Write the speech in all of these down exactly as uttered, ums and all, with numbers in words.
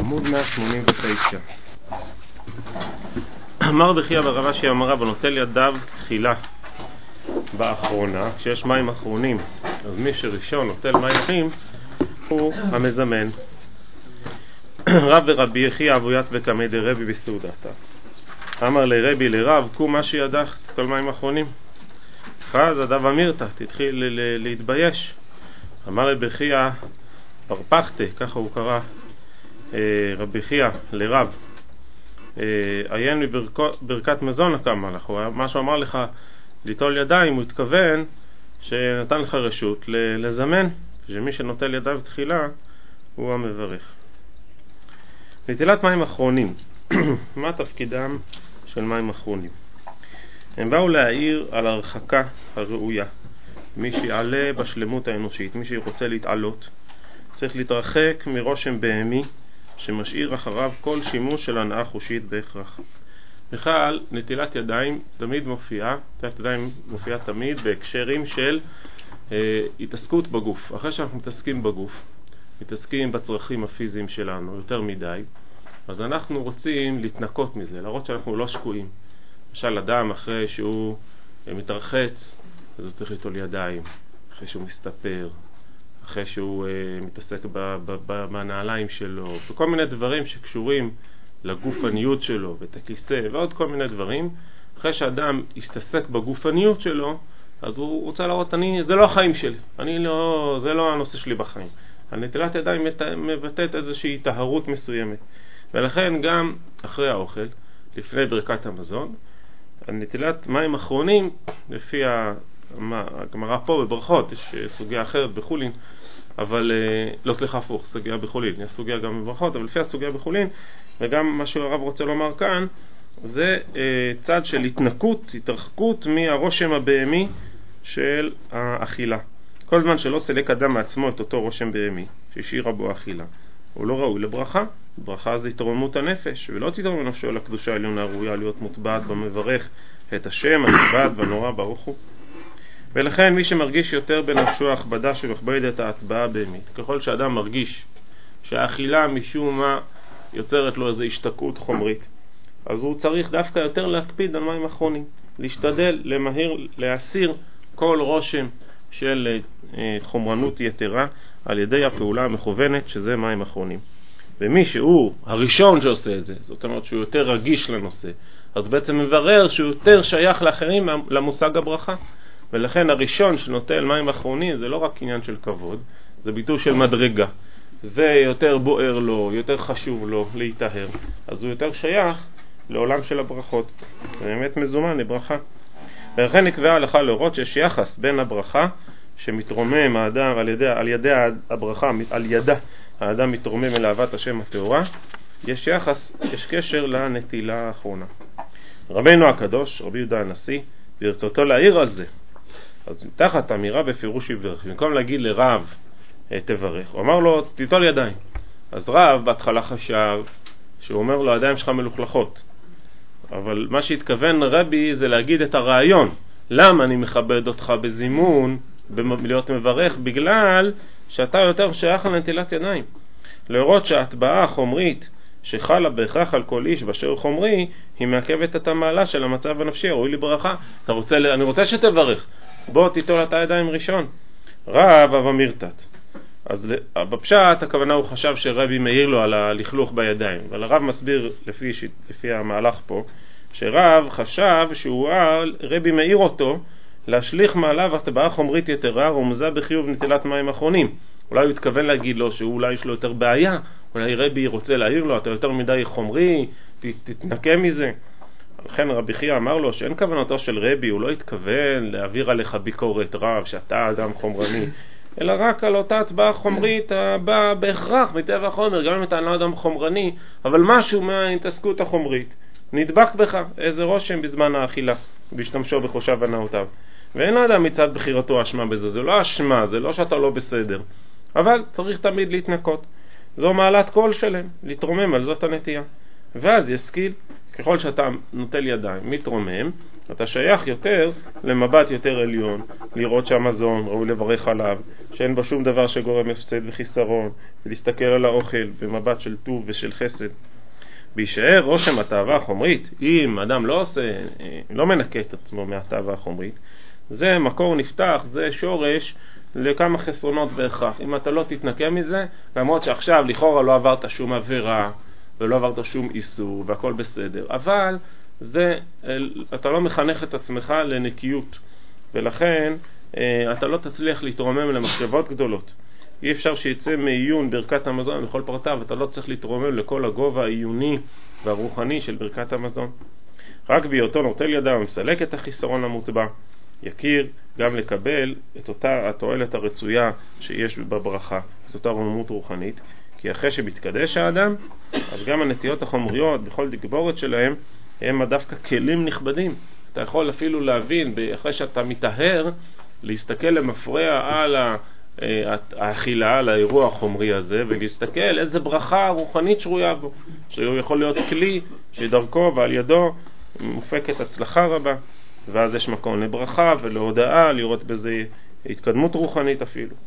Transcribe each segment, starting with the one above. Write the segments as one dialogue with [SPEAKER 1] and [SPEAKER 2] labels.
[SPEAKER 1] עמוד מאה שמונים ותשע. אמר בכי אבא רבא שאמרה ונוטל ידיו תחילה באחרונה, כשיש מים אחרונים, אז מי שראשון נוטל מים אחרים הוא המזמן. רב ורבי יחי אבוית וקמא דרבי בסעודתה. אמר לרבי לרב, קום מה שידך, תטול מים אחרונים. אז אדב אמירתא, תתחיל להתבייש. אמר לבחיה פרפחתה, ככה הוא קרא רבי חיה לרב, עיין בברכת מזון כמה לך, מה שהוא אמר לך ליטול ידיים, הוא התכוון שנתן לך רשות לזמן, שמי שנוטל ידיו תחילה הוא המברך. נטילת מים אחרונים, מה תפקידם של מים אחרונים? הם באו להעיר על הרחקה הראויה. מי שיעלה בשלמות האנושית, מי שרוצה להתעלות, צריך להתרחק מרושם בהמי שמשאיר אחריו כל שימוש של הנאה חושית בהכרח. בכלל, נטילת ידיים תמיד מופיעה, נטילת ידיים מופיעה תמיד בהקשרים של אה, התעסקות בגוף. אחרי שאנחנו מתעסקים בגוף, מתעסקים בצרכים הפיזיים שלנו יותר מדי, אז אנחנו רוצים להתנקות מזה, להראות שאנחנו לא שקועים. למשל, אדם אחרי שהוא מתרחץ, אז הוא צריך ליטול ידיים, אחרי שהוא מסתפר, אחרי שהוא uh, מתעסק בנעליים שלו, וכל מיני דברים שקשורים לגופניות שלו, ואת הכיסא, ועוד כל מיני דברים. אחרי שאדם יסתעסק בגופניות שלו, אז הוא רוצה להראות, אני, זה לא החיים שלי, אני לא, זה לא הנושא שלי בחיים. הנטילת ידיים מבטאת איזושהי טהרות מסוימת. ולכן גם אחרי האוכל, לפני ברכת המזון, הנטילת מים אחרונים, לפי הגמרא פה בברכות, יש סוגיה אחרת בחולין, אבל לא סליחה הפוך, סוגיה בחולין, יש סוגיה גם בברכות, אבל לפי הסוגיה בחולין, וגם מה שהרב רוצה לומר כאן, זה צד של התנקות, התרחקות מהרושם הבהמי של האכילה. כל זמן שלא סילק אדם מעצמו את אותו רושם בהמי, שהשאירה בו האכילה, הוא לא ראוי לברכה. ברכה זה התרוממות הנפש, ולא תתרומם נפשו לקדושה העליונה הראויה להיות מוטבעת במברך את השם הנכבד והנורא ברוך הוא. ולכן מי שמרגיש יותר בנפשו הכבדה שמכבד את ההטבעה בהמית, ככל שאדם מרגיש שהאכילה משום מה יוצרת לו איזו השתקעות חומרית, אז הוא צריך דווקא יותר להקפיד על מים אחרונים, להשתדל למהר להסיר כל רושם של חומרנות יתרה על ידי הפעולה המכוונת, שזה מים אחרונים. ומי שהוא הראשון שעושה את זה, זאת אומרת שהוא יותר רגיש לנושא, אז בעצם מברר שהוא יותר שייך לאחרים למושג הברכה. ולכן הראשון שנוטל מים אחרונים זה לא רק עניין של כבוד, זה ביטוי של מדרגה. זה יותר בוער לו, יותר חשוב לו להתאהר, אז הוא יותר שייך לעולם של הברכות. זה באמת מזומן לברכה. ולכן נקבעה הלכה להורות שיש יחס בין הברכה שמתרומם האדם על ידי, על ידי הברכה, על ידה האדם מתרומם אל אהבת השם הטהורה, יש יחס, יש קשר לנטילה האחרונה. רבנו הקדוש, רבי יהודה הנשיא, ברצותו להעיר על זה, אז תחת אמירה בפירוש יברך, במקום להגיד לרב תברך, הוא אמר לו תיטול ידיים. אז רב בהתחלה חשב שהוא אומר לו הידיים שלך מלוכלכות, אבל מה שהתכוון רבי זה להגיד את הרעיון, למה אני מכבד אותך בזימון להיות מברך, בגלל שאתה יותר שייך לנטילת ידיים. להראות שההטבעה החומרית שחלה בהכרח על כל איש באשר חומרי, היא מעכבת את המעלה של המצב הנפשי, ראוי לברכה. אתה רוצה, אני רוצה שתברך, בוא תיטול את הידיים ראשון. רב אבא מירתת. אז בפשט הכוונה הוא חשב שרבי מעיר לו על הלכלוך בידיים, אבל הרב מסביר לפי, לפי המהלך פה, שרב חשב שהוא רבי מעיר אותו להשליך מעליו הטבעה חומרית יתרה רומזה בחיוב נטילת מים אחרונים. אולי הוא התכוון להגיד לו שאולי יש לו יותר בעיה, אולי רבי רוצה להעיר לו, אתה יותר מדי חומרי, תתנקה מזה. לכן רבי חיה אמר לו שאין כוונתו של רבי, הוא לא התכוון להעביר עליך ביקורת רב שאתה אדם חומרני, אלא רק על אותה הטבעה חומרית הבאה בהכרח מטבע החומר, גם אם אתה לא אדם חומרני, אבל משהו מההתעסקות החומרית נדבק בך, איזה רושם בזמן האכילה, בהשתמשו בחושיו ונאותיו. ואין אדם מצד בחירתו אשמה בזה, זה לא אשמה, זה לא שאתה לא בסדר, אבל צריך תמיד להתנקות. זו מעלת כל שלם, להתרומם על זאת הנטייה. ואז ישכיל. ככל שאתה נוטל ידיים, מתרומם, אתה שייך יותר למבט יותר עליון, לראות שהמזון ראוי לברך עליו, שאין בו שום דבר שגורם הפסד וחיסרון, ולהסתכל על האוכל במבט של טוב ושל חסד. בהישאר רושם התאווה החומרית, אם אדם לא עושה, לא מנקה את עצמו מהתאווה החומרית, זה מקור נפתח, זה שורש לכמה חסרונות בהכרח. אם אתה לא תתנקה מזה, למרות שעכשיו לכאורה לא עברת שום עבירה, ולא עברת שום איסור, והכל בסדר. אבל זה, אתה לא מחנך את עצמך לנקיות, ולכן אתה לא תצליח להתרומם למחשבות גדולות. אי אפשר שיצא מעיון ברכת המזון לכל פרטיו, אתה לא צריך להתרומם לכל הגובה העיוני והרוחני של ברכת המזון. רק בהיותו נוטל ידיים ומסלק את החיסרון המוטבע, יכיר גם לקבל את אותה התועלת הרצויה שיש בברכה, את אותה רוממות רוחנית, כי אחרי שמתקדש האדם, אז גם הנטיות החומריות בכל דגבורת שלהם הם דווקא כלים נכבדים. אתה יכול אפילו להבין, אחרי שאתה מתאהר, להסתכל למפרע על האכילה, על האירוע החומרי הזה, ולהסתכל איזה ברכה רוחנית שרויה בו, שהוא יכול להיות כלי שדרכו ועל ידו מופקת הצלחה רבה, ואז יש מקום לברכה ולהודעה, לראות בזה התקדמות רוחנית אפילו.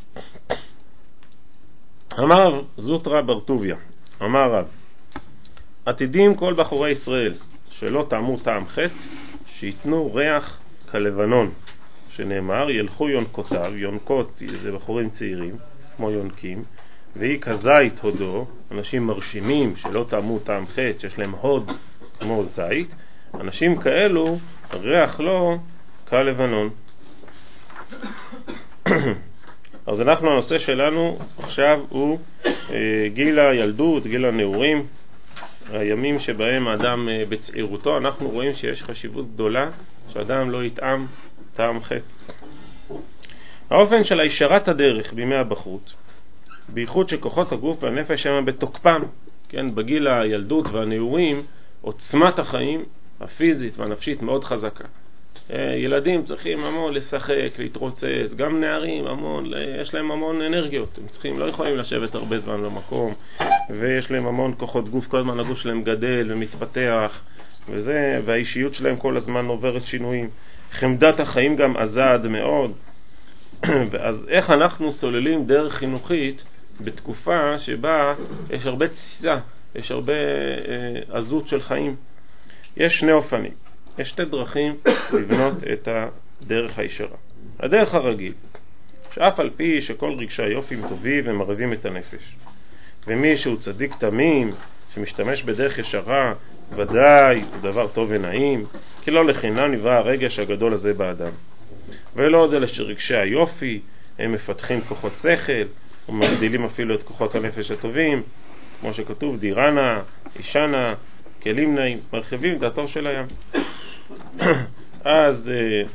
[SPEAKER 1] אמר זוטרא בר טוביה, אמר רב, עתידים כל בחורי ישראל שלא טעמו טעם חטא, שיתנו ריח כלבנון, שנאמר ילכו יונקותיו, יונקות זה בחורים צעירים כמו יונקים, והיא כזית הודו, אנשים מרשימים שלא טעמו טעם חטא, שיש להם הוד כמו זית, אנשים כאלו ריח לא כלבנון. אז אנחנו, הנושא שלנו עכשיו הוא אה, גיל הילדות, גיל הנעורים, הימים שבהם האדם אה, בצעירותו. אנחנו רואים שיש חשיבות גדולה שאדם לא יטעם טעם חטא. האופן של הישרת הדרך בימי הבחרות, בייחוד שכוחות הגוף והנפש הם בתוקפם, כן, בגיל הילדות והנעורים עוצמת החיים הפיזית והנפשית מאוד חזקה. ילדים צריכים המון לשחק, להתרוצץ, גם נערים המון, יש להם המון אנרגיות, הם צריכים, לא יכולים לשבת הרבה זמן במקום, ויש להם המון כוחות גוף, כל הזמן הגוף שלהם גדל ומתפתח, וזה, והאישיות שלהם כל הזמן עוברת שינויים. חמדת החיים גם עזד מאוד. אז איך אנחנו סוללים דרך חינוכית בתקופה שבה יש הרבה תסיסה, יש הרבה אה, עזות של חיים? יש שני אופנים, יש שתי דרכים לבנות את הדרך הישרה. הדרך הרגיל, שאף על פי שכל רגשי היופים טובים ומרבים את הנפש, ומי שהוא צדיק תמים שמשתמש בדרך ישרה, ודאי הוא דבר טוב ונעים, כי לא לחינם נברא הרגש הגדול הזה באדם. ולא עוד אלא שרגשי היופי הם מפתחים כוחות שכל ומגדילים אפילו את כוחות הנפש הטובים, כמו שכתוב דירנה, אישנה, כלים נעים, מרחיבים דעתו של הים. אז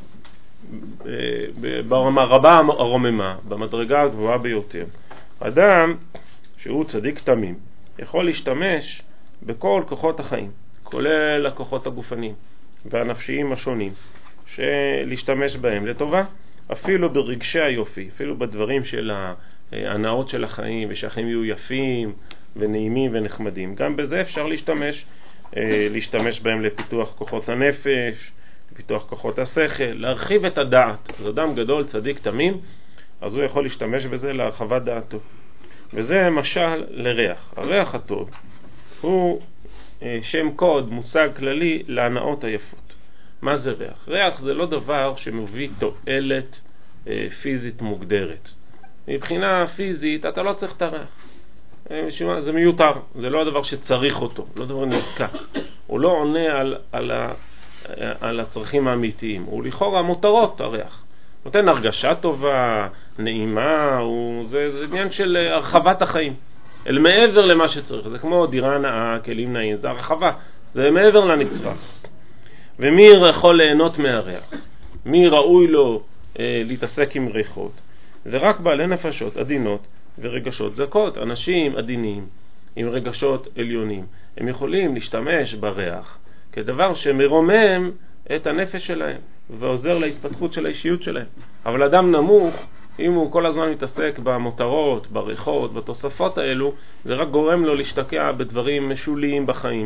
[SPEAKER 1] ברמה רבה הרוממה, במדרגה הגבוהה ביותר, אדם שהוא צדיק תמים יכול להשתמש בכל כוחות החיים, כולל הכוחות הגופניים והנפשיים השונים, שלהשתמש בהם לטובה, אפילו ברגשי היופי, אפילו בדברים של ההנאות של החיים, ושהחיים יהיו יפים ונעימים ונחמדים. גם בזה אפשר להשתמש, להשתמש בהם לפיתוח כוחות הנפש, לפיתוח כוחות השכל, להרחיב את הדעת. אז אדם גדול, צדיק תמים, אז הוא יכול להשתמש בזה להרחבת דעתו. וזה משל לריח. הריח הטוב הוא שם קוד, מושג כללי להנאות היפות. מה זה ריח? ריח זה לא דבר שמביא תועלת אה, פיזית מוגדרת. מבחינה פיזית אתה לא צריך את הריח. אה, זה מיותר, זה לא הדבר שצריך אותו, לא דבר נזקק. הוא לא עונה על, על, ה, על הצרכים האמיתיים, הוא לכאורה מותרות הריח. נותן הרגשה טובה, נעימה, הוא, זה, זה עניין של הרחבת החיים. אל מעבר למה שצריך, זה כמו דירה נאה, כלים נעים, זה הרחבה, זה מעבר לנצרך. ומי יכול ליהנות מהריח? מי ראוי לו אה, להתעסק עם ריחות? זה רק בעלי נפשות עדינות ורגשות זכות. אנשים עדינים עם רגשות עליונים, הם יכולים להשתמש בריח כדבר שמרומם את הנפש שלהם ועוזר להתפתחות של האישיות שלהם. אבל אדם נמוך, אם הוא כל הזמן מתעסק במותרות, בריחות, בתוספות האלו, זה רק גורם לו להשתקע בדברים משוליים בחיים.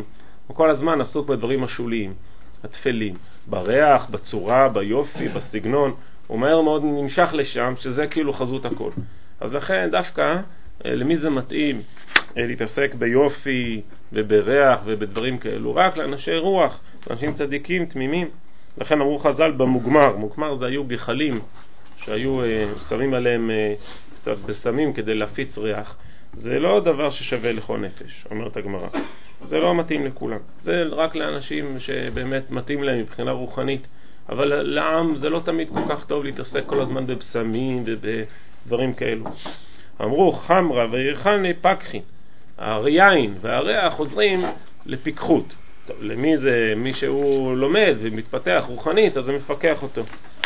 [SPEAKER 1] הוא כל הזמן עסוק בדברים השוליים, התפלים, בריח, בצורה, ביופי, בסגנון, הוא מהר מאוד נמשך לשם, שזה כאילו חזות הכל. אז לכן דווקא למי זה מתאים להתעסק ביופי ובריח ובדברים כאלו? רק לאנשי רוח, לאנשים צדיקים, תמימים. לכן אמרו חז"ל במוגמר, מוגמר זה היו גחלים שהיו שמים עליהם קצת בסמים כדי להפיץ ריח. זה לא דבר ששווה לכל נפש, אומרת הגמרא. זה לא מתאים לכולם. זה רק לאנשים שבאמת מתאים להם מבחינה רוחנית. אבל לעם זה לא תמיד כל כך טוב להתעסק כל הזמן בבשמים ובדברים כאלו. אמרו חמרה וירחן לפקחין. היין והריח חוזרים לפיקחות. טוב, למי זה? מי שהוא לומד ומתפתח רוחנית, אז זה מפקח אותו.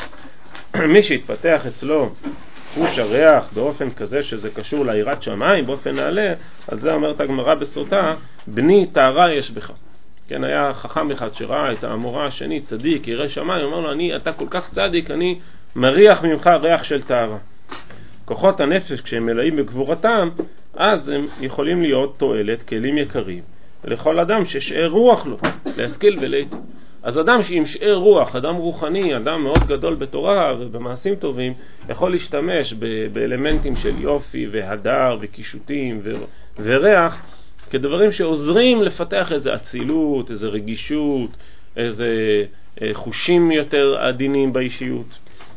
[SPEAKER 1] מי שהתפתח אצלו חוש הריח באופן כזה שזה קשור ליראת שמיים, באופן נעלה, אז זה אומרת הגמרא בסוטה, בני טהרה יש בך. כן, היה חכם אחד שראה את האמורה השני, צדיק, ירא שמיים, אמר לו, אני, אתה כל כך צדיק, אני מריח ממך ריח של טהרה. כוחות הנפש, כשהם מלאים בגבורתם, אז הם יכולים להיות תועלת, כלים יקרים, לכל אדם ששאר רוח לו, להשכיל ולהת. אז אדם שעם שאר רוח, אדם רוחני, אדם מאוד גדול בתורה ובמעשים טובים, יכול להשתמש ב- באלמנטים של יופי והדר וקישוטים ו- וריח, כדברים שעוזרים לפתח איזו אצילות, איזו רגישות, איזה חושים יותר עדינים באישיות.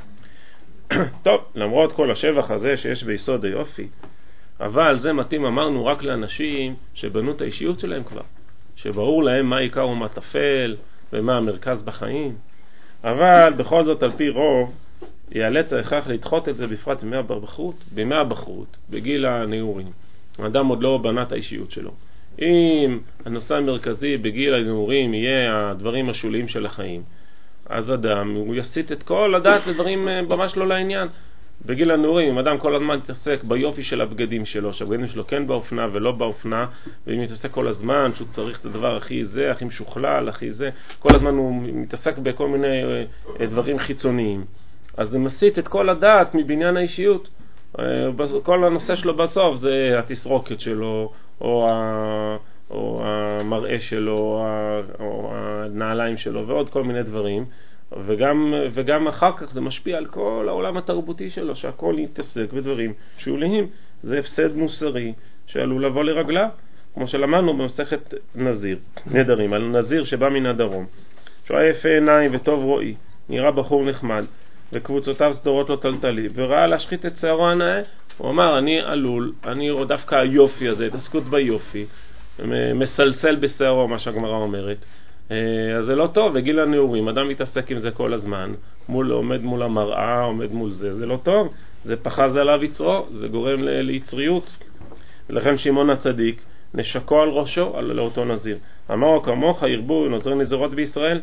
[SPEAKER 1] טוב, למרות כל השבח הזה שיש ביסוד היופי, אבל זה מתאים, אמרנו, רק לאנשים שבנו את האישיות שלהם כבר, שברור להם מה עיקר ומה טפל ומה המרכז בחיים. אבל בכל זאת על פי רוב ייאלץ ההכרח לדחות את זה, בפרט בימי הבחרות, בימי הבחרות, בגיל הנעורים. האדם עוד לא בנה את האישיות שלו. אם הנושא המרכזי בגיל הנעורים יהיה הדברים השוליים של החיים, אז אדם הוא יסיט את כל הדעת לדברים ממש לא לעניין. בגיל הנעורים, אם אדם כל הזמן מתעסק ביופי של הבגדים שלו, שהבגדים שלו כן באופנה ולא באופנה, ואם מתעסק כל הזמן שהוא צריך את הדבר הכי זה, הכי משוכלל, הכי זה, כל הזמן הוא מתעסק בכל מיני דברים חיצוניים, אז זה מסיט את כל הדעת מבניין האישיות. כל הנושא שלו בסוף זה התסרוקת שלו, או, ה... או המראה שלו, או הנעליים שלו, ועוד כל מיני דברים. וגם, וגם אחר כך זה משפיע על כל העולם התרבותי שלו, שהכל יתעסק בדברים שוליים. זה הפסד מוסרי שעלול לבוא לרגלה, כמו שלמדנו במסכת נזיר, נדרים, על נזיר שבא מן הדרום, שהוא היה יפה עיניים וטוב רואי, נראה בחור נחמד, וקבוצותיו סדורות לו טלטלי, וראה להשחית את שערו הנאה. הוא אמר, אני עלול, אני דווקא היופי הזה, התעסקות ביופי, מסלסל בשערו, מה שהגמרא אומרת, אז זה לא טוב. בגיל הנעורים אדם מתעסק עם זה כל הזמן, מול, עומד מול המראה, עומד מול זה, זה לא טוב, זה פחז עליו יצרו, זה גורם ל- ליצריות. ולכן שמעון הצדיק נשקו על ראשו על לאותו נזיר, אמרו כמוך ירבו נוזרי נזירות בישראל.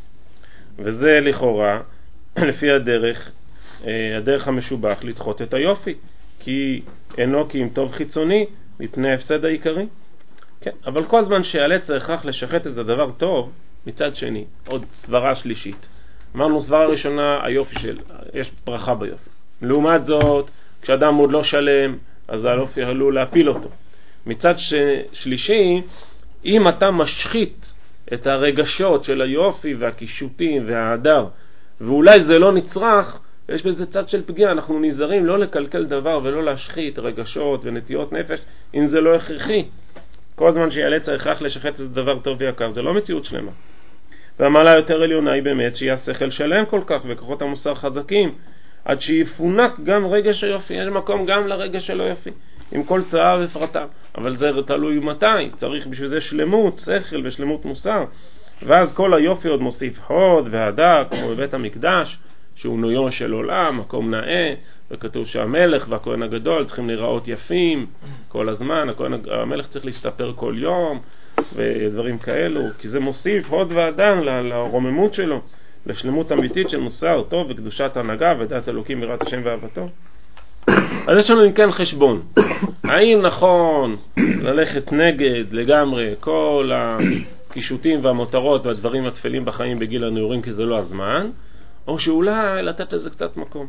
[SPEAKER 1] וזה לכאורה לפי הדרך הדרך המשובח לדחות את היופי, כי אינו כי אם טוב חיצוני מפני הפסד העיקרי. כן, אבל כל זמן שיאלץ הכרח לשחט את הדבר טוב, מצד שני, עוד סברה שלישית. אמרנו סברה ראשונה, היופי של, יש ברכה ביופי. לעומת זאת, כשאדם עוד לא שלם, אז היופי עלול להפיל אותו. מצד ש... שלישי, אם אתה משחית את הרגשות של היופי והקישוטים וההדר, ואולי זה לא נצרך, יש בזה צד של פגיעה. אנחנו נזהרים לא לקלקל דבר ולא להשחית רגשות ונטיות נפש, אם זה לא הכרחי. כל זמן שיאלץ ההכרח לשחט את דבר טוב ויקר, זה לא מציאות שלמה. והמעלה יותר עליונה היא באמת שיהיה שכל שלם כל כך וכוחות המוסר חזקים, עד שיפונק גם רגש היופי. יש מקום גם לרגש של היופי, עם כל צער ופרטה. אבל זה תלוי מתי, צריך בשביל זה שלמות שכל ושלמות מוסר. ואז כל היופי עוד מוסיף הוד והדר, כמו בבית המקדש, שהוא נויו של עולם, מקום נאה, וכתוב שהמלך והכהן הגדול צריכים לראות יפים כל הזמן, הכהן, המלך צריך להסתפר כל יום ודברים כאלו, כי זה מוסיף הוד והדר לרוממות שלו, לשלמות אמיתית של מוסר טוב וקדושת הנהגה ודעת אלוקים ויראת השם ואהבתו. אז יש לנו אם כן חשבון, האם נכון ללכת נגד לגמרי כל הקישוטים והמותרות והדברים התפלים בחיים בגיל הנעורים כי זה לא הזמן, או שאולי לתת לזה קצת מקום.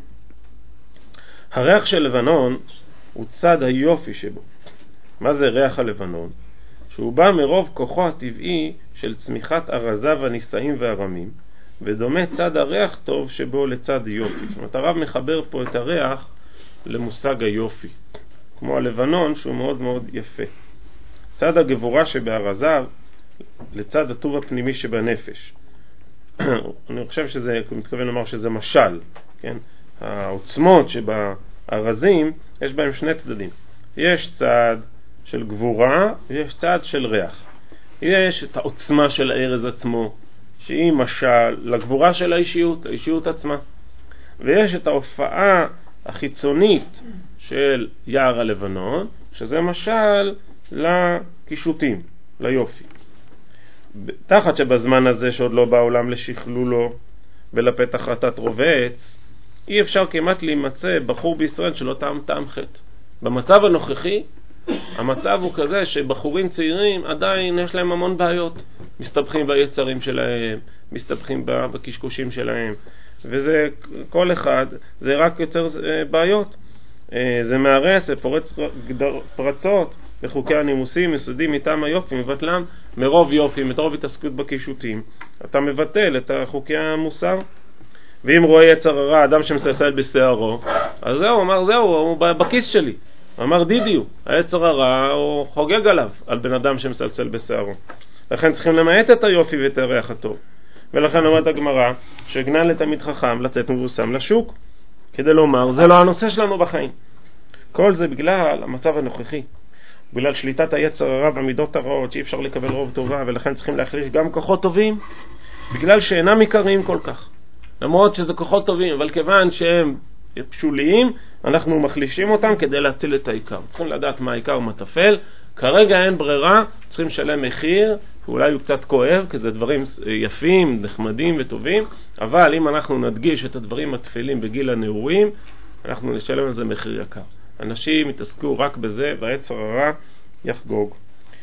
[SPEAKER 1] הריח של לבנון הוא צד היופי שבו. מה זה ריח הלבנון? שהוא בא מרוב כוחו הטבעי של צמיחת הרזה והנישאים והרמים, ודומה צד הריח טוב שבו לצד יופי. זאת אומרת, הרב מחבר פה את הריח למושג היופי, כמו הלבנון שהוא מאוד מאוד יפה. צד הגבורה שבהרזה לצד הטוב הפנימי שבנפש. אני חושב שזה, אני מתכוון לומר שזה משל, כן? העוצמות שבארזים יש בהם שני צדדים. יש צד של גבורה ויש צד של ריח. יש את העוצמה של הארז עצמו, שהיא משל לגבורה של האישיות, האישיות עצמה. ויש את ההופעה החיצונית של יער הלבנון, שזה משל לקישוטים, ליופי. תחת שבזמן הזה שעוד לא בעולם לשכלולו ולפתח רטת רובץ, אי אפשר כמעט להימצא בחור בישראל שלא טעם טעם חטא. במצב הנוכחי, המצב הוא כזה שבחורים צעירים עדיין יש להם המון בעיות. מסתבכים ביצרים שלהם, מסתבכים בקשקושים שלהם, וזה כל אחד, זה רק יוצר בעיות. זה מערס, זה פורץ פרצות בחוקי הנימוסים, יסודים מטעם היופי, מבטלם מרוב יופי, מרוב התעסקות בקישוטים. אתה מבטל את חוקי המוסר. ואם רואה יצר הרע, אדם שמסלסל בשערו, אז זהו, אמר זהו, הוא בכיס שלי. אמר דידיו, היצר הרע הוא חוגג עליו, על בן אדם שמסלסל בשערו. לכן צריכים למעט את היופי ואת הריח הטוב. ולכן אומרת הגמרא, שגנן לתלמיד חכם לצאת מבוסם לשוק, כדי לומר, זה לא הנושא שלנו בחיים. כל זה בגלל המצב הנוכחי, בגלל שליטת היצר הרע והמידות הרעות, שאי אפשר לקבל רוב טובה, ולכן צריכים להחליש גם כוחות טובים, בגלל שאינם עיקריים כל כך. למרות שזה כוחות טובים, אבל כיוון שהם פשוליים, אנחנו מחלישים אותם כדי להציל את העיקר. צריכים לדעת מה העיקר ומה טפל. כרגע אין ברירה, צריכים לשלם מחיר, ואולי הוא קצת כואב, כי זה דברים יפים, נחמדים וטובים, אבל אם אנחנו נדגיש את הדברים התפלים בגיל הנעורים, אנחנו נשלם על זה מחיר יקר. אנשים יתעסקו רק בזה, והיצר הרע יחגוג.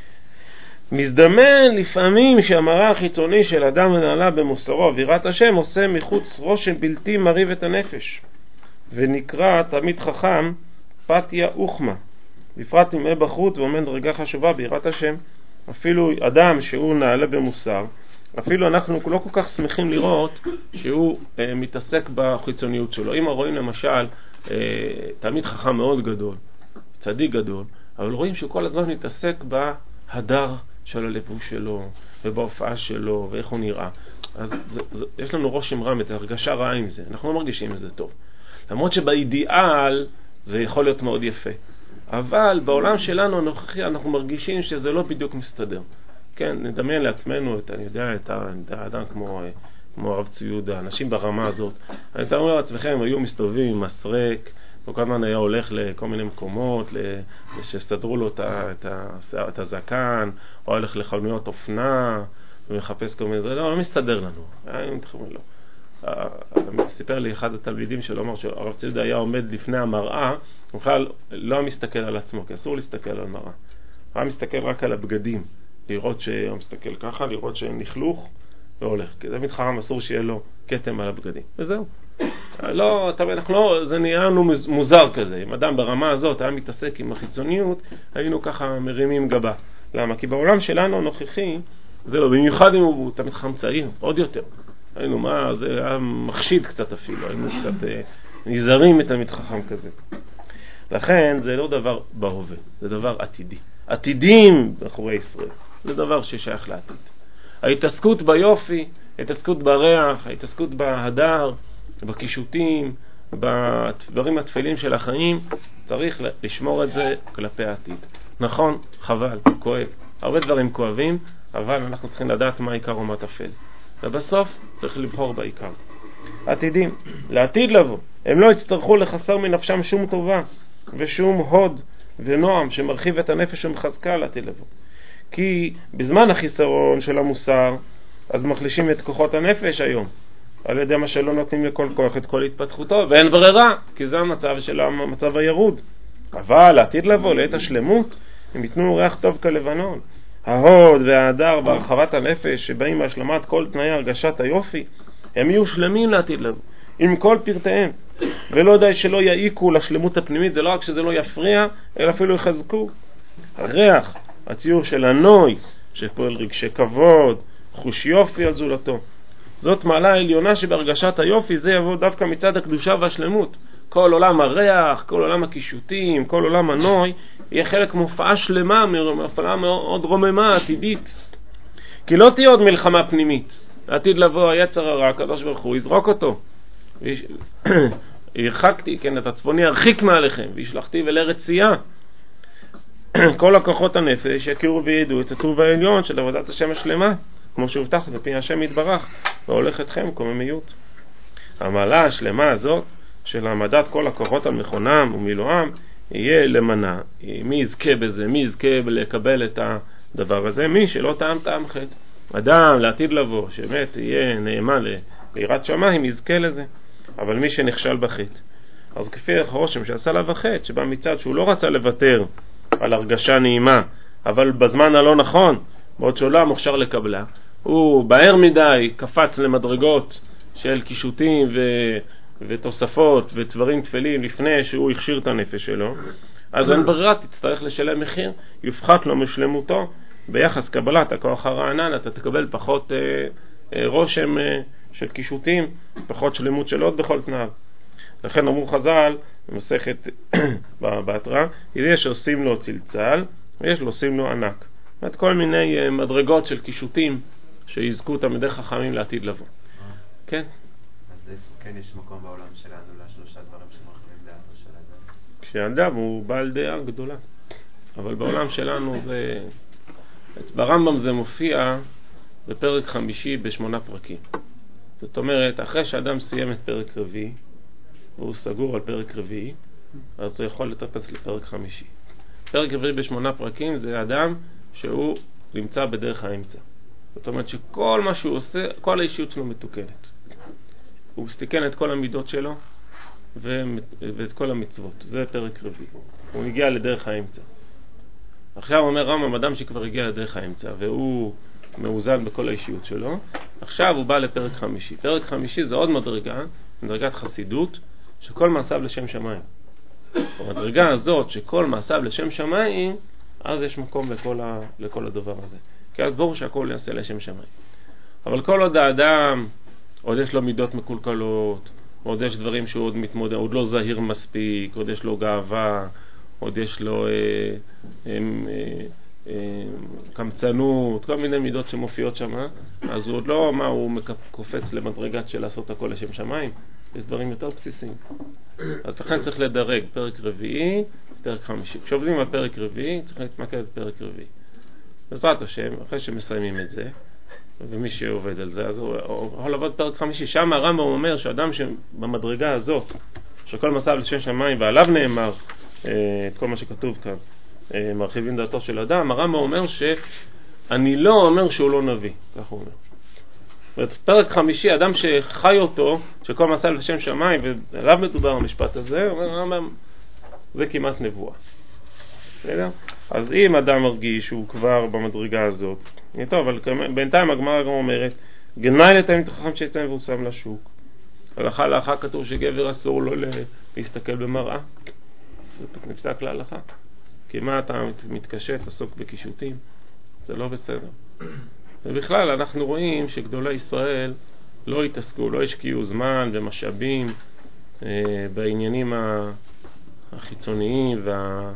[SPEAKER 1] מזדמן לפעמים שהמראה החיצוני של אדם ונעלה במוסרו ויראת השם עושה מחוץ רושם בלתי מריב את הנפש, ונקרא תמיד חכם פתיה אוחמה, בפרט אם בחוט ועומד דרגה חשובה ביראת השם. אפילו אדם שהוא נעלה במוסר, אפילו אנחנו לא כל כך שמחים לראות שהוא אה, מתעסק בחיצוניות שלו. אם רואים למשל אה, תמיד חכם מאוד גדול, צדיק גדול, אבל רואים שהוא כל הזמן מתעסק בהדר של הלבוש שלו ובהופעה שלו ואיך הוא נראה, אז זה, זה, יש לנו רושם רע, את הרגשה רעה עם זה, אנחנו לא מרגישים את זה טוב, למרות שבאידיאל זה יכול להיות מאוד יפה, אבל בעולם שלנו הנוכחי אנחנו מרגישים שזה לא בדיוק מסתדר. כן, נדמיין לעצמנו את, אני יודע, את האדם כמו, כמו הרב צבי יהודה, אנשים ברמה הזאת. אני אומר לעצמכם, הם היו מסתובבים עם מסרק, וכל הזמן היה הולך לכל מיני מקומות, שסתדרו לו את, את, את הזקן, או הולך לחנויות אופנה, ומחפש כל מיני, זה לא, לא מסתדר לנו. היה מתחילים לו. סיפר לי אחד התלמידים שלו, אמר שהרב צבי יהודה היה עומד לפני המראה, הוא בכלל לא מסתכל על עצמו, כי אסור להסתכל על מראה. הוא מסתכל רק על הבגדים. לראות שהוא מסתכל ככה, לראות שהם נכלוך והולך. כי זה מתחרם, אסור שיהיה לו כתם על הבגדים. וזהו. לא, אנחנו לא, זה נהיה לנו מוזר כזה. אם אדם ברמה הזאת היה מתעסק עם החיצוניות, היינו ככה מרימים גבה. למה? כי בעולם שלנו הנוכחי, זהו, במיוחד אם הוא תמיד חכם צעיר, עוד יותר. היינו, מה, זה היה מחשיד קצת אפילו. היינו קצת אה, נזהרים את המתחכם כזה. לכן זה לא דבר בהווה, זה דבר עתידי. עתידים בחורי ישראל. זה דבר ששייך לעתיד. ההתעסקות ביופי, ההתעסקות בריח, ההתעסקות בהדר, בקישוטים, בדברים התפלים של החיים, צריך לשמור את זה כלפי העתיד. נכון, חבל, כואב. הרבה דברים כואבים, אבל אנחנו צריכים לדעת מה העיקר ומה טפל. ובסוף צריך לבחור בעיקר. עתידים, לעתיד לבוא, הם לא יצטרכו לחסר מנפשם שום טובה ושום הוד ונועם שמרחיב את הנפש ומחזקה לעתיד לבוא. כי בזמן החיסרון של המוסר, אז מחלישים את כוחות הנפש היום, על ידי מה שלא נותנים לכל כוח את כל התפתחותו, ואין ברירה, כי זה המצב של המצב הירוד. אבל לעתיד לבוא, לעת השלמות, הם ייתנו ריח טוב כלבנון. ההוד וההדר בהרחבת הנפש, שבאים מהשלמת כל תנאי הרגשת היופי, הם יהיו שלמים לעתיד לבוא, עם כל פרטיהם. ולא די שלא יעיקו לשלמות הפנימית, זה לא רק שזה לא יפריע, אלא אפילו יחזקו. הריח, הציור של הנוי, שפועל רגשי כבוד, חוש יופי על זולתו. זאת מעלה העליונה שבהרגשת היופי, זה יבוא דווקא מצד הקדושה והשלמות. כל עולם הריח, כל עולם הקישוטים, כל עולם הנוי, יהיה חלק מופעה שלמה, מופעה מאוד רוממה, עתידית. כי לא תהיה עוד מלחמה פנימית. העתיד לבוא היצר הרע, הקדוש ברוך הוא, יזרוק אותו. הרחקתי, כן, את הצפוני הרחיק מעליכם, והשלחתי אל ארץ צייה. כל הכוחות הנפש יכירו וידעו את הטוב העליון של עבודת השם השלמה, כמו שהובטח בפי השם יתברך, והולך אתכם קוממיות. המעלה השלמה הזאת של העמדת כל הכוחות על מכונם ומילואם, יהיה למנה. מי יזכה בזה? מי יזכה לקבל את הדבר הזה? מי שלא טעם טעם חטא. אדם לעתיד לבוא, שבאמת יהיה נאמן ליראת שמיים, יזכה לזה. אבל מי שנכשל בחטא, אז כפי הרושם שעשה לה בחטא, שבא מצד שהוא לא רצה לוותר על הרגשה נעימה, אבל בזמן הלא נכון, בעוד שהוא לא מוכשר לקבלה, הוא בהר מדי קפץ למדרגות של קישוטים ו... ותוספות ודברים תפלים לפני שהוא הכשיר את הנפש שלו, אז אין ברירה, תצטרך לשלם מחיר, יופחת לו משלמותו. ביחס קבלת הכוח הרענן אתה תקבל פחות אה, אה, רושם אה, של קישוטים, פחות שלמות של עוד בכל תנאיו. לכן אמרו חז"ל במסכת בהתראה, יש עושים לו צלצל ויש לו עושים לו ענק. זאת כל מיני אה, מדרגות של קישוטים שיזכו תלמידי חכמים לעתיד לבוא. כן?
[SPEAKER 2] כן, יש מקום בעולם שלנו לשלושה דברים שמרחיבים דעתו של אדם.
[SPEAKER 1] כשאדם הוא בעל דעה גדולה, אבל בעולם שלנו זה, ברמב"ם זה מופיע בפרק חמישי בשמונה פרקים. זאת אומרת, אחרי שאדם סיים את פרק רביעי והוא סגור על פרק רביעי, אז הוא יכול לטפס לפרק חמישי. פרק רביעי בשמונה פרקים זה אדם שהוא נמצא בדרך האמצע. זאת אומרת שכל מה שהוא עושה, כל האישיות שלו מתוקנת. הוא מסתכן את כל המידות שלו ואת כל המצוות. זה פרק רביעי. הוא הגיע לדרך האמצע. עכשיו אומר רמב"ם, אדם שכבר הגיע לדרך האמצע והוא מאוזן בכל האישיות שלו, עכשיו הוא בא לפרק חמישי. פרק חמישי זה עוד מדרגה, מדרגת חסידות, שכל מעשיו לשם שמיים. במדרגה הזאת שכל מעשיו לשם שמיים, אז יש מקום לכל, ה, לכל הדבר הזה. כי אז ברור שהכל יעשה לשם שמיים. אבל כל עוד האדם עוד יש לו מידות מקולקלות, עוד יש דברים שהוא עוד מתמודד, עוד לא זהיר מספיק, עוד יש לו גאווה, עוד יש לו אה, אה, אה, אה, קמצנות, כל מיני מידות שמופיעות שם, אז הוא עוד לא, מה, הוא קופץ למדרגת של לעשות הכל לשם שמיים. יש דברים יותר בסיסיים. אז לכן צריך לדרג פרק רביעי, פרק חמישי. כשעובדים על פרק רביעי, צריך להתמקד בפרק רביעי. בעזרת השם, אחרי שמסיימים את זה, ומי שעובד על זה, אז הוא יכול לעבוד פרק חמישי. שם הרמב"ם אומר שאדם שבמדרגה הזאת, שכל מסע לשם שמיים ועליו נאמר את כל מה שכתוב כאן, מרחיבים דעתו של אדם, הרמב"ם אומר שאני לא אומר שהוא לא נביא, כך הוא אומר. פרק חמישי, אדם שחי אותו, שכל מסע לשם שמיים, ועליו מדובר המשפט הזה, אומר הרמב"ם, זה כמעט נבואה. אז אם אדם מרגיש שהוא כבר במדרגה הזאת, טוב, אבל בינתיים הגמרא גם אומרת, גנאי לתלמיד חכם שיצא מבורסם לשוק. הלכה להלכה כתוב שגבר אסור לו להסתכל במראה. זה נפסק להלכה. כי מה אתה מתקשה, תעסוק בקישוטים? זה לא בסדר. ובכלל אנחנו רואים שגדולי ישראל לא התעסקו, לא השקיעו זמן ומשאבים אה, בעניינים החיצוניים וה...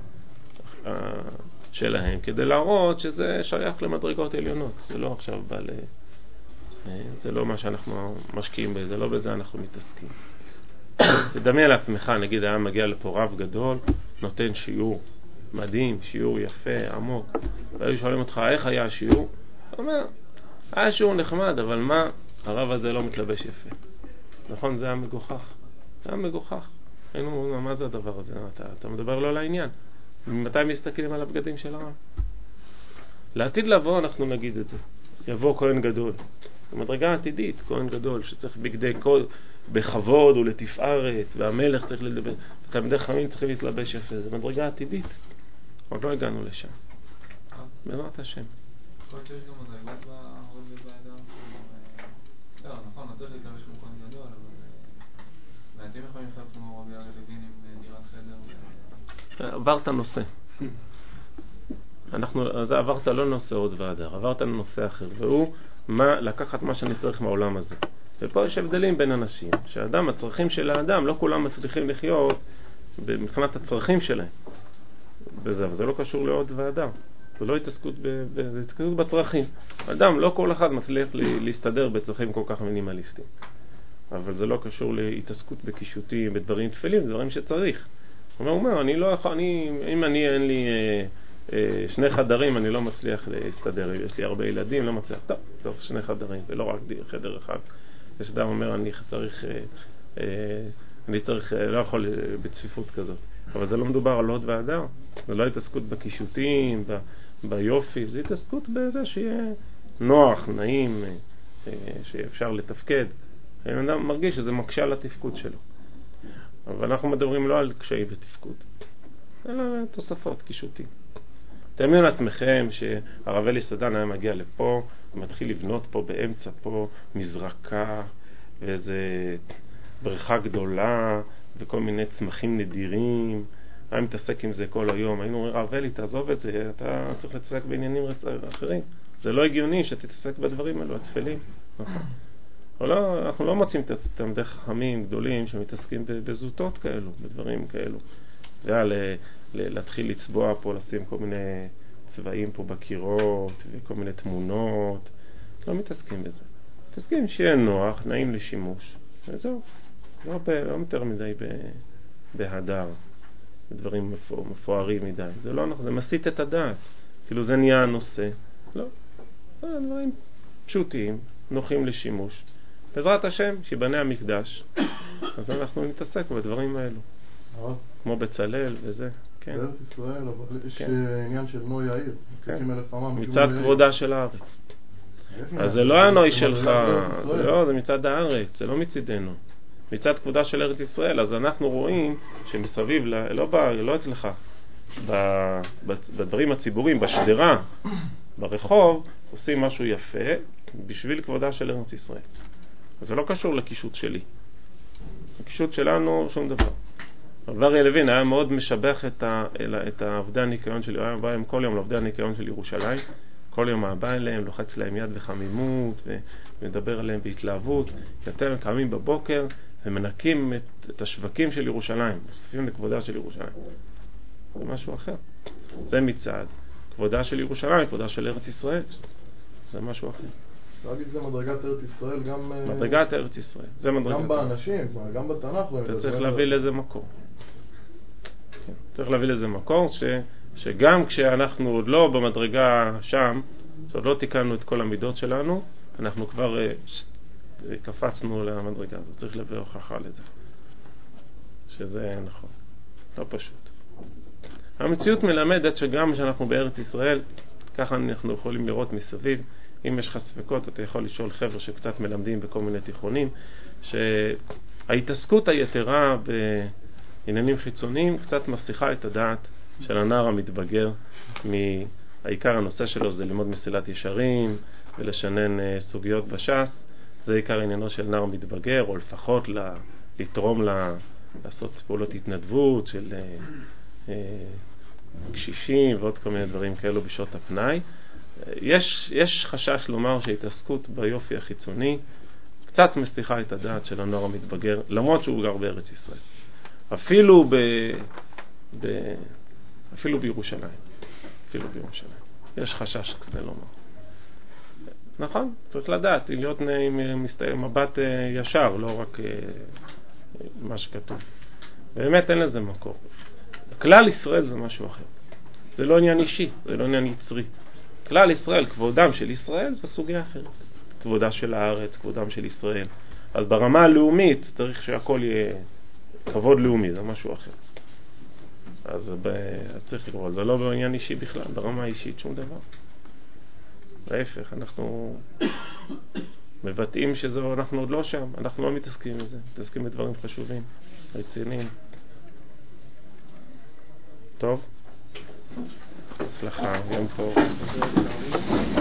[SPEAKER 1] שלהם, כדי להראות שזה שייך למדרגות עליונות. זה לא עכשיו בא ל... זה לא מה שאנחנו משקיעים בזה, לא בזה אנחנו מתעסקים. תדמיין לעצמך, נגיד היה מגיע לפה רב גדול, נותן שיעור מדהים, שיעור יפה, עמוק, והיו שואלים אותך איך היה השיעור, הוא אומר, היה שיעור נחמד, אבל מה, הרב הזה לא מתלבש יפה. נכון, זה היה מגוחך. זה היה מגוחך. היינו, מה זה הדבר הזה? אתה, אתה מדבר לא לעניין. מתי מסתכלים על הבגדים של הרב? לעתיד לבוא אנחנו נגיד את זה. יבוא כהן גדול. במדרגה עתידית, כהן גדול שצריך בגדי קוד בכבוד ולתפארת, והמלך צריך לדבר, תלמידי חכמים צריכים להתלבש יפה. זה מדרגה עתידית. עוד לא הגענו לשם. בעזרת השם.
[SPEAKER 3] יכול להיות שיש גם מדרגות בהוד ובאדם. לא, נכון, לא צריך להתלבש כמו כהן גדול, אבל מעטים יכולים לחיות כמו רבי אריה לוין עם דירת חדר.
[SPEAKER 1] עברת נושא. אנחנו, אז עברת לא נושא עוד והדר, עברת לנושא אחר, והוא מה, לקחת מה שאני צריך מהעולם הזה. ופה יש הבדלים בין אנשים, שהאדם, הצרכים של האדם, לא כולם מצליחים לחיות מבחינת הצרכים שלהם. וזה, אבל זה לא קשור לעוד והדר. זה לא התעסקות, ב, ב, זה התעסקות בצרכים. אדם, לא כל אחד מצליח להסתדר בצרכים כל כך מינימליסטיים. אבל זה לא קשור להתעסקות בקישוטים, בדברים תפלים, זה דברים שצריך. הוא אומר, אומר, אני לא יכול, אני, אם אני, אין לי אה, אה, שני חדרים, אני לא מצליח להסתדר. יש לי הרבה ילדים, לא מצליח. טוב, צריך שני חדרים, ולא רק חדר אחד. יש אדם אומר, אני צריך, אה, אה, אני צריך, אה, לא יכול אה, בצפיפות כזאת. אבל זה לא מדובר על עוד והדר. זה לא התעסקות בקישוטים, ב, ביופי, זה התעסקות בזה שיהיה נוח, נעים, אה, אה, שאפשר לתפקד. האדם מרגיש שזה מקשה על התפקוד שלו. אבל אנחנו מדברים לא על קשיים בתפקוד, אלא תוספות, קישוטים. תאמינו לעצמכם שהרב אלי סדן היה מגיע לפה, מתחיל לבנות פה באמצע פה מזרקה, ואיזה בריכה גדולה, וכל מיני צמחים נדירים, היה מתעסק עם זה כל היום. היינו אומרים, הרב אלי, תעזוב את זה, אתה צריך להתעסק בעניינים אחרים. זה לא הגיוני שתתעסק בדברים האלו, התפלים. נכון. לא, אנחנו לא מוצאים תלמידי חכמים גדולים שמתעסקים בזוטות כאלו, בדברים כאלו. זה להתחיל לצבוע פה, לשים כל מיני צבעים פה בקירות וכל מיני תמונות. לא מתעסקים בזה. מתעסקים שיהיה נוח, נעים לשימוש. וזהו. לא, ב, לא יותר מדי ב, בהדר. בדברים מפואר, מפוארים מדי. זה לא נכון, זה מסית את הדעת. כאילו זה נהיה הנושא. לא. זה דברים פשוטים, נוחים לשימוש. בעזרת השם, שיבנה המקדש, אז אנחנו נתעסק בדברים האלו. כמו בצלל וזה, כן.
[SPEAKER 4] בארץ ישראל, אבל יש עניין של נוי העיר.
[SPEAKER 1] מצד כבודה של הארץ. אז זה לא הנוי שלך, לא, זה מצד הארץ, זה לא מצידנו. מצד כבודה של ארץ ישראל, אז אנחנו רואים שמסביב, לא אצלך, בדברים הציבוריים, בשדרה, ברחוב, עושים משהו יפה בשביל כבודה של ארץ ישראל. אז זה לא קשור לקישוט שלי. הקישוט שלנו, שום דבר. הרב אריה לוין היה מאוד משבח את, ה, את העובדי הניקיון שלי. הוא היה בא עם כל יום לעובדי הניקיון של ירושלים. כל יום היה בא אליהם, לוחץ להם יד בחמימות, ומדבר עליהם בהתלהבות. יותר קמים בבוקר ומנקים את, את השווקים של ירושלים. מוסיפים לכבודה של ירושלים. זה משהו אחר. זה מצד כבודה של ירושלים, כבודה של ארץ ישראל. זה משהו אחר.
[SPEAKER 4] להגיד זה מדרגת ארץ ישראל גם...
[SPEAKER 1] מדרגת ארץ ישראל. זה מדרגת.
[SPEAKER 4] גם באנשים, גם בתנ"ך.
[SPEAKER 1] אתה צריך להביא לזה מקור. צריך להביא לזה מקור ש, שגם כשאנחנו עוד לא במדרגה שם, שעוד לא תיקנו את כל המידות שלנו, אנחנו כבר uh, קפצנו למדרגה הזאת. צריך להביא הוכחה לזה. שזה נכון. לא פשוט. המציאות מלמדת שגם כשאנחנו בארץ ישראל, ככה אנחנו יכולים לראות מסביב, אם יש לך ספקות, אתה יכול לשאול חבר'ה שקצת מלמדים בכל מיני תיכונים, שההתעסקות היתרה בעניינים חיצוניים קצת מפתיחה את הדעת של הנער המתבגר. העיקר הנושא שלו זה ללמוד מסילת ישרים ולשנן סוגיות בש"ס. זה עיקר עניינו של נער מתבגר, או לפחות לתרום לה, לעשות פעולות התנדבות של קשישים ועוד כל מיני דברים כאלו בשעות הפנאי. יש, יש חשש לומר שהתעסקות ביופי החיצוני קצת מסתיחה את הדעת של הנוער המתבגר, למרות שהוא גר בארץ ישראל. אפילו ב, ב, אפילו בירושלים. אפילו בירושלים. יש חשש כזה לומר. נכון? צריך לדעת, להיות עם מבט ישר, לא רק מה שכתוב. באמת אין לזה מקור. כלל ישראל זה משהו אחר. זה לא עניין אישי, זה לא עניין יצרי. כלל ישראל, כבודם של ישראל, זה סוגיה אחרת. כבודה של הארץ, כבודם של ישראל. אז ברמה הלאומית צריך שהכל יהיה כבוד לאומי, זה משהו אחר. אז צריך לראות, זה לא בעניין אישי בכלל, ברמה האישית שום דבר. להפך, אנחנו מבטאים שזו, אנחנו עוד לא שם, אנחנו לא מתעסקים בזה, מתעסקים בדברים חשובים, רציניים. טוב? הצלחה, יום טוב.